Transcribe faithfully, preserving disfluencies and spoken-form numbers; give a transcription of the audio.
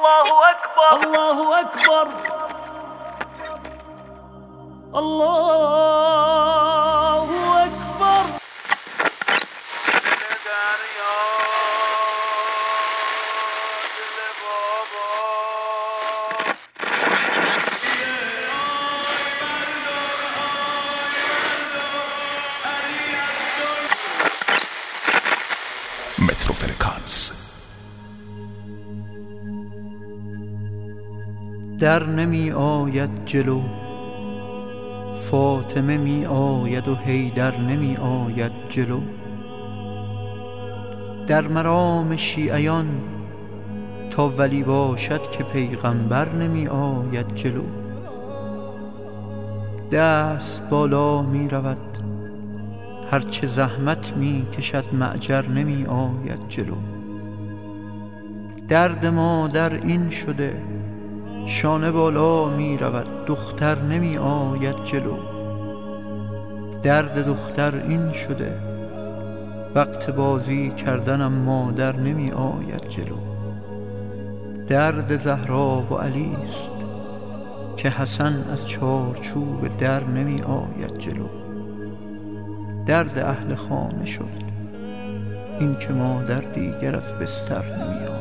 الله اکبر الله اکبر الله اکبر. مترو فرکانس. در نمی آید جلو، فاطمه می آید و حیدر نمی آید جلو. در مرام شیعیان تا ولی باشد که پیغمبر نمی آید جلو. دست بالا می رود هرچه زحمت می کشد معجر نمی آید جلو. درد مادر این شده شانه بالا می رود دختر نمی آید جلو. درد دختر این شده وقت بازی کردنم مادر نمی آید جلو. درد زهرا و علی است که حسن از چارچوب در نمی آید جلو. درد اهل خانه شد این که مادر دیگر از بستر نمی آید.